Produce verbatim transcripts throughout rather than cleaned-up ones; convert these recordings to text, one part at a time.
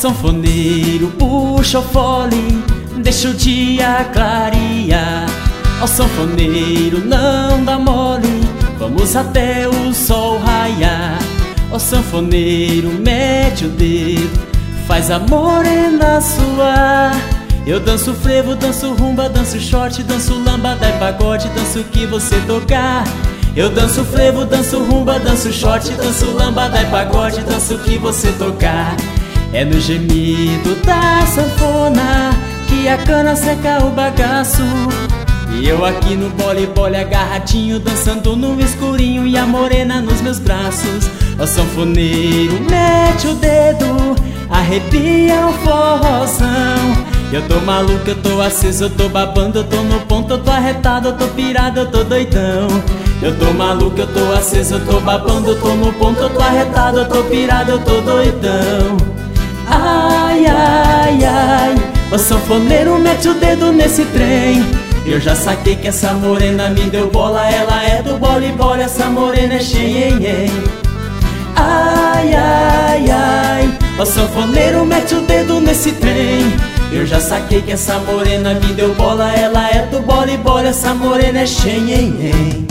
sanfoneiro, puxa o fole, deixa o dia clarear. Ó sanfoneiro, não dá mole, vamos até o sol raiar. Ó sanfoneiro, mete o dedo, faz a morena suar. Eu danço frevo, danço rumba, danço short, danço lambada e pagode, danço o que você tocar. Eu danço frevo, danço rumba, danço short, danço lambada e pagode, danço o que você tocar. É no gemido da sanfona que a cana seca o bagaço. E eu aqui no bole-bole agarradinho, dançando no escurinho e a morena nos meus braços. Ó sanfoneiro, mete o dedo, arrepia o forrozão. Eu tô maluco, eu tô aceso, eu tô babando, eu tô no ponto, eu tô arretado, eu tô pirado, eu tô doidão. Eu tô maluco, eu tô aceso, eu tô babando, eu tô no ponto, eu tô arretado, eu tô pirado, eu tô doidão. Ai, ai, ai, o sanfoneiro mete o dedo nesse trem. Eu já saquei que essa morena me deu bola, ela é do bole-bole, essa morena é xenhenhen. Ai, ai, ai, o sanfoneiro mete o dedo nesse trem. Eu já saquei que essa morena me deu bola, ela é do bole-bole, essa morena é xenhenhen.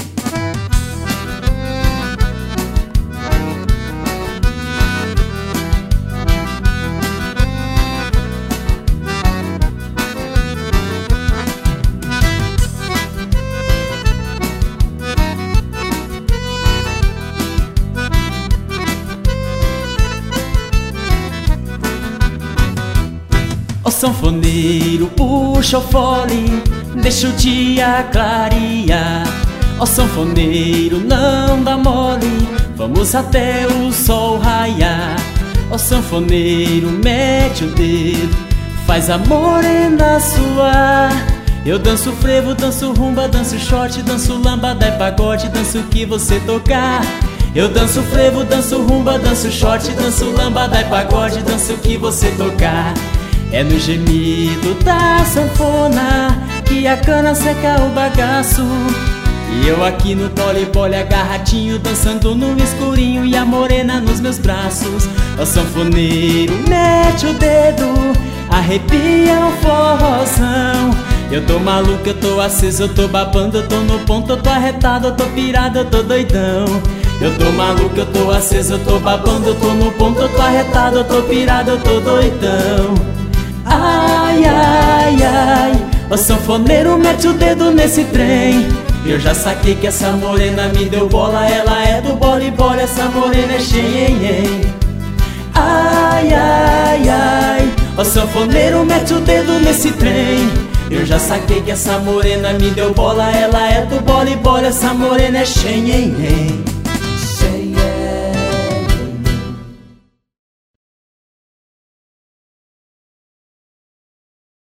Ó sanfoneiro, puxa o fole, deixa o dia clarear. Ó sanfoneiro, não dá mole, vamos até o sol raiar. Ó sanfoneiro, mete o dedo, faz a morena suar. Eu danço frevo, danço rumba, danço short, danço lambada e pagode, danço o que você tocar. Eu danço frevo, danço rumba, danço short, danço lambada e pagode, danço o que você tocar. É no gemido da sanfona que a cana seca o bagaço. E eu aqui no bole-bole agarradinho, dançando no escurinho e a morena nos meus braços. Ó sanfoneiro, mete o dedo, arrepia o forrozão. Eu tô maluco, eu tô aceso, eu tô babando, eu tô no ponto, eu tô arretado, eu tô pirado, eu tô doidão. Eu tô maluco, eu tô aceso, eu tô babando, eu tô no ponto, eu tô arretado, eu tô pirado, eu tô doidão. Ai, ai, ai, o sanfoneiro mete o dedo nesse trem. Eu já saquei que essa morena me deu bola, ela é do bole-bole, essa morena é xenhenhen. Ai, ai, ai, o sanfoneiro mete o dedo nesse trem. Eu já saquei que essa morena me deu bola, ela é do bole-bole, essa morena é xenhenhen.